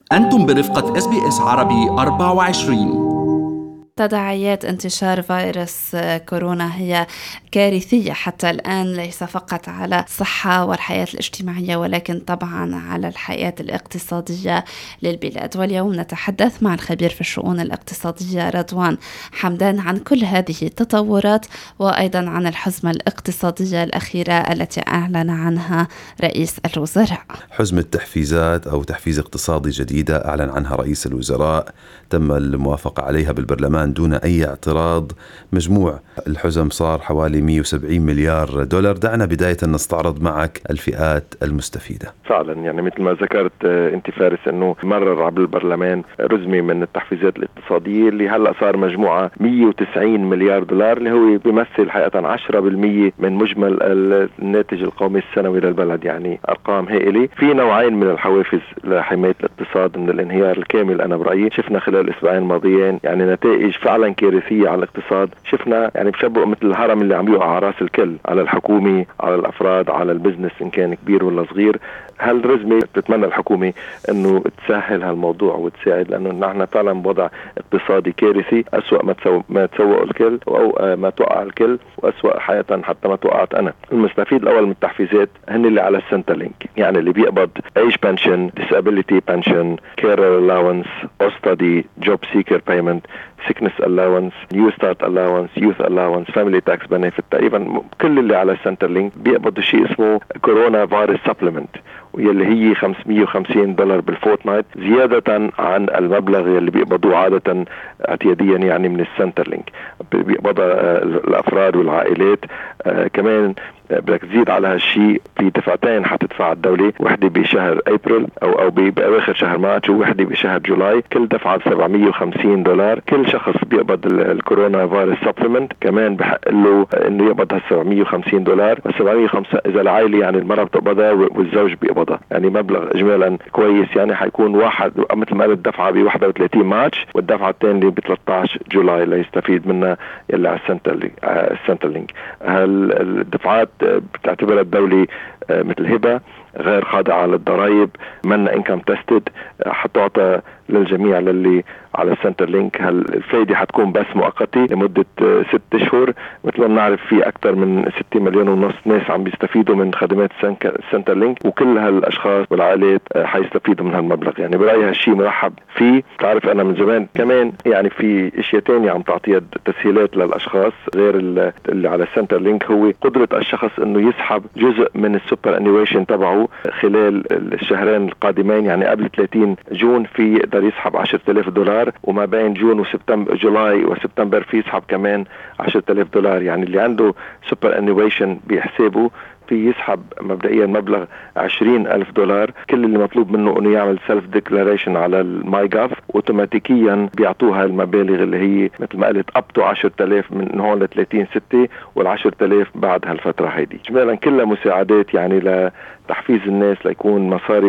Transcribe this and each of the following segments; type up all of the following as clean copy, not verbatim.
أنتم برفقة SBS عربي 24. تداعيات انتشار فيروس كورونا هي كارثية حتى الآن، ليس فقط على الصحة والحياة الاجتماعية ولكن طبعا على الحياة الاقتصادية للبلاد. واليوم نتحدث مع الخبير في الشؤون الاقتصادية رضوان حمدان عن كل هذه التطورات، وأيضا عن الحزمة الاقتصادية الأخيرة التي أعلن عنها رئيس الوزراء. حزمة تحفيزات أو تحفيز اقتصادي جديدة أعلن عنها رئيس الوزراء، تم الموافقة عليها بالبرلمان دون أي اعتراض. مجموع الحزم صار حوالي 170 مليار دولار. دعنا بداية نستعرض معك الفئات المستفيدة. فعلا يعني مثل ما ذكرت انت فارس انه مرر عبر البرلمان رزمة من التحفيزات الاقتصادية اللي هلأ صار مجموعة 190 مليار دولار، اللي هو بيمثل حقيقة 10% من مجمل الناتج القومي السنوي للبلد، يعني أرقام هائلة. في نوعين من الحوافز لحماية الاقتصاد من الانهيار الكامل. أنا برأيي شفنا خلال الأسبوعين الماضيين يعني نتائج فعلا كارثية على الاقتصاد. شفنا يعني بشبه مثل الهرم اللي عم يوقع على راس الكل، على الحكومة، على الأفراد، على البزنس إن كان كبير ولا صغير. هالرزمة تتمنى الحكومة انه تسهل هالموضوع وتساعد، لانه نحن فعلا بوضع اقتصادي كارثي، اسوأ ما تسوق الكل او ما توقع الكل، واسوأ حياة حتى ما توقعت انا. المستفيد الاول من التحفيزات هن اللي على السنترلينك، يعني اللي بيقبض age pension, disability pension, carer allowance, study, job seeker payment, sickness allowance, new start allowance, youth allowance, family tax benefit. تقريبا كل اللي على السنترلينك بيقبضوا شيء اسمه كورونا فيروس سبلمنت، واللي هي $550 بالفورتنايت، زيادة عن المبلغ اللي بيقبضوه عادة اعتياديا يعني من السنترلينك. بيقبضها الأفراد والعائلات. كمان بدك تزيد على هالشيء في دفعتين حتدفع الدولة، وحدة بشهر أبريل أو بآخر شهر مارس، ووحدة بشهر جولاي. كل دفعة $750. كل شخص بيقبض الكورونا فيروس سبلمنت كمان بحق له إنه يقبض $750. $750 إذا العائلة يعني المرأة بتقبضها والزوج بيقبضها، يعني مبلغ إجمالا كويس. يعني حيكون واحد مثل ما قلت دفعة ب 31 مارس والدفعة الثانية ب 13 جولاي ليستفيد منها يلي على السنترلينك. الدفعات بتعتبرها الدولة مثل هبة غير خاضعة للضرائب، من انكم تستد، حتعطى للجميع للي على السنترلينك. الفايدة حتكون بس مؤقتة لمدة 6 أشهر. مثل ما بنعرف في أكثر من 6.5 مليون ناس عم بيستفيدوا من خدمات السنترلينك، وكل هالأشخاص والعائلات حيستفيدوا من هالمبلغ. يعني برأيي هالشيء مرحب فيه. تعرف أنا من زمان كمان يعني في أشياء تانية عم تعطيها تسهيلات للأشخاص غير اللي على السنترلينك، هو قدرة الشخص إنه يسحب جزء من السوبر انيويشن تبعه خلال الشهرين القادمين. يعني قبل 30 جون في يقدر يسحب $10,000، وما بين جون وسبتمبر، جولاي وسبتمبر، في يسحب كمان $10,000. يعني اللي عنده سوبر انيويشن بحسابه في يسحب مبدئيا مبلغ $20,000. كل اللي مطلوب منه انه يعمل سيلف ديكلاريشن على الماي جاف، اوتوماتيكيا بيعطوها المبالغ اللي هي مثل ما قلت up to 10,000 من هون ل 30/6، وال10,000 بعد هالفترة هيدي. اجمالا كلها مساعدات يعني لتحفيز الناس ليكون مصاري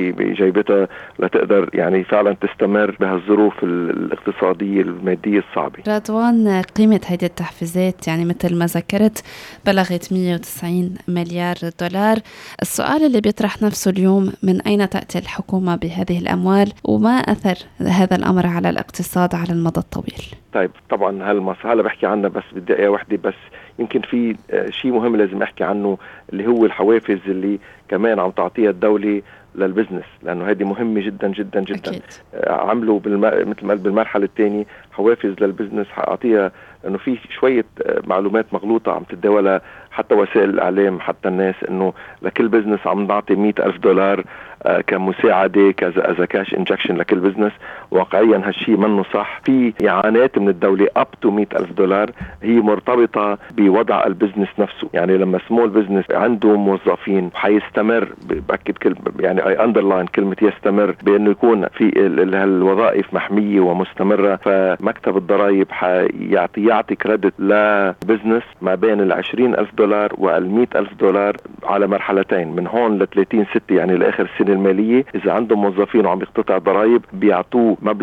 بجيبتها لتقدر يعني فعلا تستمر بهالظروف الاقتصادية المادية الصعبة. رضوان، قيمة هذه التحفيزات يعني مثل ما ذكرت بلغت 190 مليار دولار. السؤال اللي بيطرح نفسه اليوم، من أين تأتي الحكومة بهذه الأموال، وما أثر هذا الأمر على الاقتصاد على المدى الطويل؟ طيب طبعا هلا بحكي عنها بس بدقيقة واحدة بس. يمكن في شيء مهم لازم أحكي عنه، اللي هو الحوافز اللي كمان عم تعطيها الدولة للبزنس، لأنه هذه مهمة جدا جدا جدا. أكيد. عملوا مثل ما بالمرحلة الثانية حوافز للبزنس حأعطيها، لأنه في شوية معلومات مغلوطة عم تتداولها حتى وسائل الإعلام حتى الناس، إنه لكل بزنس عم نعطي $100,000 كمساعدة كذا كاش انجكشن لكل بزنس. واقعيا هالشيء منه صح. في إعانات من الدولة up to $100,000 هي مرتبطة بوضع البزنس نفسه. يعني لما سمول بزنس عنده موظفين حيستمر، بأكد يعني I underline كلمة يستمر، بأنه يكون في الوظائف محمية ومستمرة، فمكتب الضرائب يعطي كريدت لبزنس ما بين $20,000 $100,000 على مرحلتين، من هون ل 30/6 يعني لآخر السنة المالية. إذا عندهم موظفين وعم يقتطع ضرائب بيعطوه مبلغ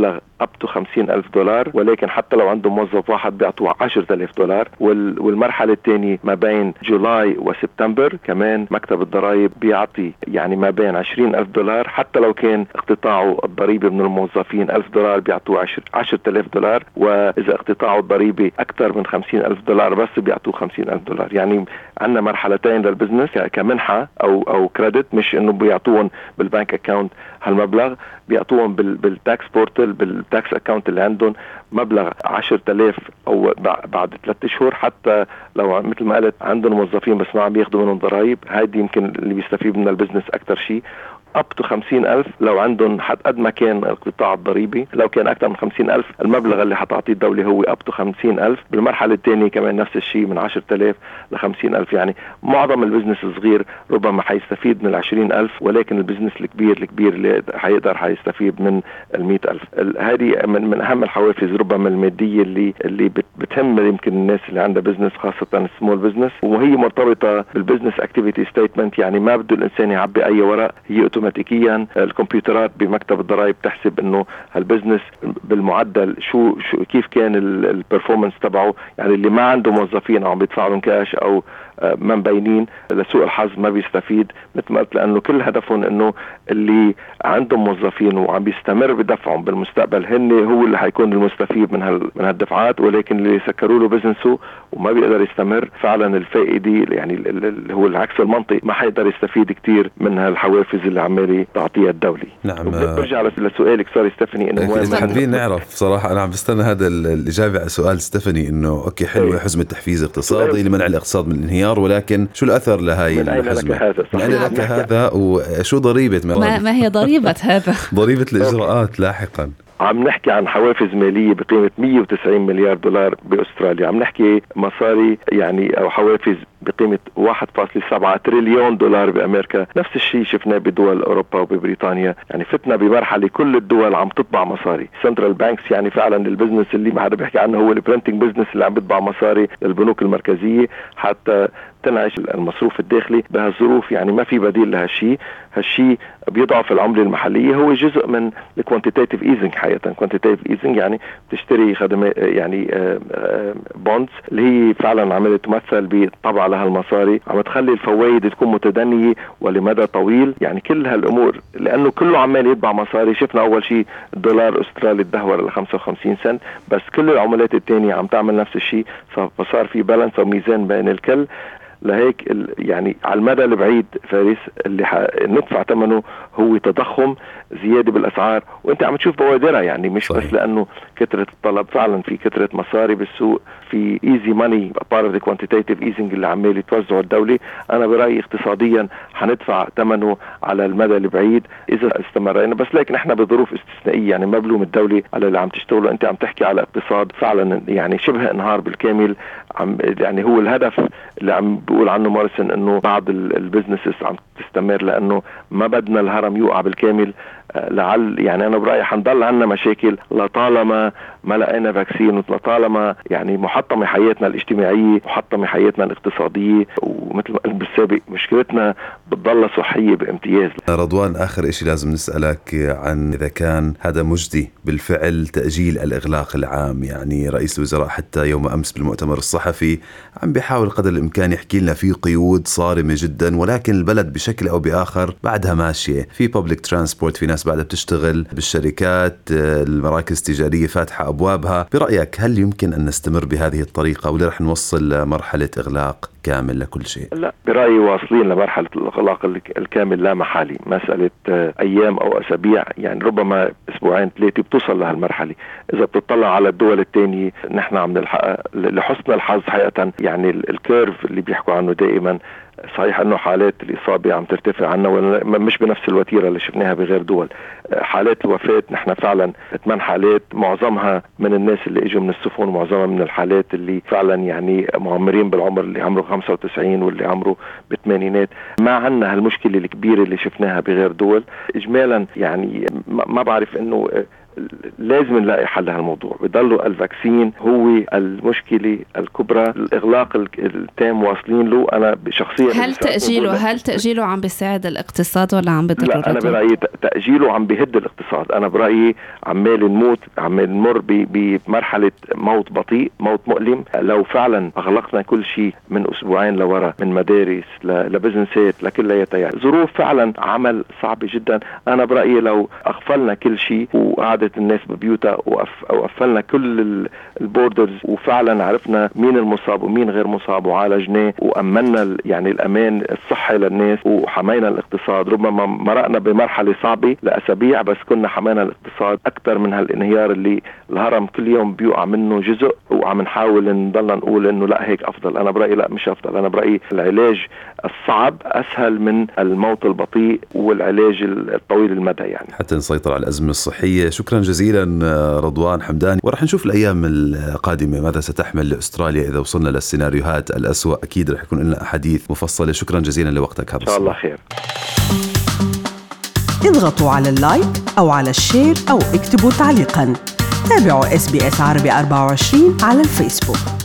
up to $50,000، ولكن حتى لو عنده موظف واحد بيعطوه $10,000. والمرحلة الثانية ما بين جولاي وسبتمبر كمان مكتب الضرائب بيعطي يعني ما بين $20,000، حتى لو كان اقتطاعه الضريبي من الموظفين $1,000 بيعطوه $10,000، وإذا اقتطاعه الضريبي أكثر من $50,000 بس بيعطوه $50,000. يعني عندنا مرحلتين للبزنس كمنحة أو كريدت، مش إنه بيعطوهم بالبنك أكاونت هالمبلغ، بيعطوهم بالتاكس بورتل بالتاكس أكاونت اللي عندهم مبلغ 10,000 أو بعد 3 أشهر، حتى لو مثل ما قلت عندهم موظفين بس ما عم ياخدوا منهم ضرائب. هذه يمكن اللي بيستفيد من البزنس أكتر شيء. up to 50,000 لو عندهم قد ما كان القطاع الضريبي، لو كان أكثر من 50,000 المبلغ اللي حتعطيه الدولة هو up to 50,000. بالمرحلة الثانية كمان نفس الشيء من 10,000 ل 50,000. يعني معظم البزنس الصغير ربما حيستفيد من 20,000، ولكن البزنس الكبير اللي حيستفيد من 100,000. هذه من أهم الحوافز ربما المادية اللي بتهم يمكن الناس اللي عندها بزنس، خاصة السمول بزنس، وهي مرتبطة بالبزنس اكتيفيتي ستيتمنت. يعني ما بده الإنسان يعبي أي ورق، هي اوتوماتيكيا الكمبيوترات بمكتب الضرائب تحسب انه هالبزنس بالمعدل شو كيف كان البرفورمانس تبعه. يعني اللي ما عنده موظفين عم بيدفع لهم كاش او ما مبينين لسوء الحظ ما بيستفيد مثل ما قلت، لانه كل هدفهم انه اللي عندهم موظفين وعم بيستمر بدفعهم بالمستقبل هو اللي حيكون المستفيد من هالدفعات، ولكن اللي سكروا له بزنسه وما بيقدر يستمر فعلا الفائدة يعني اللي هو العكس المنطقي ما حيقدر يستفيد كتير من هالحوافز اللي عمالي تعطيها الدولة. نعم. برجع لسؤالك سوري ستيفاني، انه حابين نعرف صراحة، انا عم بستنى هذا الإجابة على سؤال ستيفاني، انه اوكي حلوة حزمة تحفيز اقتصادي لمنع الاقتصاد من الانهيار، ولكن شو الأثر لهاي الحزمة؟ من أين لك هذا وشو ضريبة ما هي ضريبة هذا؟ ضريبة الإجراءات لاحقا. عم نحكي عن حوافز مالية بقيمة $190 مليار بأستراليا. عم نحكي مصاري يعني أو حوافز بقيمة $1.7 تريليون بأمريكا. نفس الشيء شفناه بدول أوروبا وببريطانيا. يعني فتنا بمرحلة كل الدول عم تطبع مصاري. سنترال بانكس يعني فعلا البزنس اللي ما حدا بيحكي عنه هو البرنتنج بزنس اللي عم بيطبع مصاري للبنوك المركزية حتى تنعش المصروف الداخلي بهالظروف. يعني ما في بديل لهالشيء. هالشيء بيضعف العملة المحلية، هو جزء من الكوانتيتيف ايزنج. حقيقة كوانتيتيف ايزنج يعني تشتري خدمات يعني بوندز اللي هي فعلا عملت تمثل بطبع لها المصاري، عم تخلي الفوائد تكون متدنية ولمدى طويل. يعني كل هالامور لانه كله عمال يطبع مصاري. شفنا اول شيء الدولار الاسترالي تدهور ل 55 سنت، بس كل العملات الثانية عم تعمل نفس الشيء، فصار في بالانس او ميزان بين الكل. لهيك يعني على المدى البعيد فارس اللي ندفع ثمنه هو تضخم، زيادة بالأسعار، وانت عم تشوف بوادرها. يعني مش صحيح. بس لأنه كثرة الطلب، فعلا في كثرة مصاري بالسوق، في easy money part of the quantitative easing اللي عمال يتوزعه الدولة. أنا برأيي اقتصاديا حندفع ثمنه على المدى البعيد إذا استمرينا، بس لكن احنا بظروف استثنائية. يعني ما بلوم الدولة على اللي عم تشتغله. انت عم تحكي على اقتصاد فعلا يعني شبه انهار بالكامل. يعني هو الهدف اللي عم بقول عنه مارسن انه بعض البزنسز عم تستمر لانه ما بدنا الهرم يوقع بالكامل. لعل يعني انا برايي حنضل عنا مشاكل لطالما ما لقينا فاكسين، ولطالما يعني محطمه حياتنا الاجتماعيه، محطمه حياتنا الاقتصاديه، ومثل ما قلت بالسابق مشكلتنا بتضل صحيه بامتياز. رضوان، اخر شيء لازم نسالك عن اذا كان هذا مجدي بالفعل تاجيل الاغلاق العام. يعني رئيس الوزراء حتى يوم امس بالمؤتمر الصحفي عم بيحاول قدر الامكان يحكي لنا في قيود صارمه جدا، ولكن البلد بشكل او باخر بعدها ماشيه في بابليك ترانسبورت، في ناس بعدها بتشتغل بالشركات، المراكز التجاريه فاتحه ابوابها. برايك هل يمكن ان نستمر بهذه الطريقه ولا رح نوصل لمرحله اغلاق كامل لكل شيء؟ لا، برأيي واصلين لمرحلة الإغلاق الكامل لا محالي. مسألة أيام أو أسابيع، يعني ربما أسبوعين 3 بتوصل لهالمرحلة. إذا بتطلع على الدول الثانية نحن عم نلحق لحسن الحظ حقيقة. يعني الكيرف اللي بيحكوا عنه دائما صحيح انه حالات الاصابه عم ترتفع عنا مش بنفس الوتيره اللي شفناها بغير دول. حالات الوفاه نحن فعلا 8 حالات، معظمها من الناس اللي اجوا من السفن، معظمها من الحالات اللي فعلا يعني معمرين بالعمر، اللي عمره 95 واللي عمره بالثمانينات. ما عنا هالمشكله الكبيره اللي شفناها بغير دول. اجمالا يعني ما بعرف انه لازم نلاقي حل لهالموضوع. بضلوا الفاكسين هو المشكلة الكبرى، الإغلاق التام واصلين له. أنا شخصيا هل تأجيله عم بيساعد الاقتصاد ولا عم بضرر؟ لا، أنا برأيي تأجيله عم بيهد الاقتصاد. أنا برأيي عمال نمر بمرحلة موت بطيء، موت مؤلم. لو فعلا أغلقنا كل شيء من أسبوعين لورا، من مدارس لبزنسات لكلياتها، يعني ظروف فعلا عمل صعبة جدا. أنا برأيي لو أغفلنا كل شيء وقعدت الناس ببيوتها وقفلنا كل البوردرز وفعلا عرفنا مين المصاب ومين غير مصاب وعالجناه وأمنا يعني الأمان الصحي للناس وحمينا الاقتصاد، ربما مرقنا بمرحلة صعبة لأسابيع بس كنا حمينا الاقتصاد أكثر من هالانهيار اللي الهرم كل يوم بيوقع منه جزء، وعم نحاول نضلنا نقول إنه لا هيك أفضل. أنا برأيي لا، مش أفضل. أنا برأيي العلاج الصعب أسهل من الموت البطيء والعلاج الطويل المدى، يعني حتى نسيطر على الأزمة الصحية. شكرا جزيلا رضوان حمداني، ورح نشوف الأيام القادمة ماذا ستحمل لأستراليا إذا وصلنا للسيناريوهات الأسوأ. أكيد رح يكون لنا أحاديث مفصلة. شكرا جزيلا لوقتك هذا. إن شاء الله خير. اضغطوا على اللايك أو على الشير أو اكتبوا تعليقا. تابعوا SBS عربي 24 على الفيسبوك.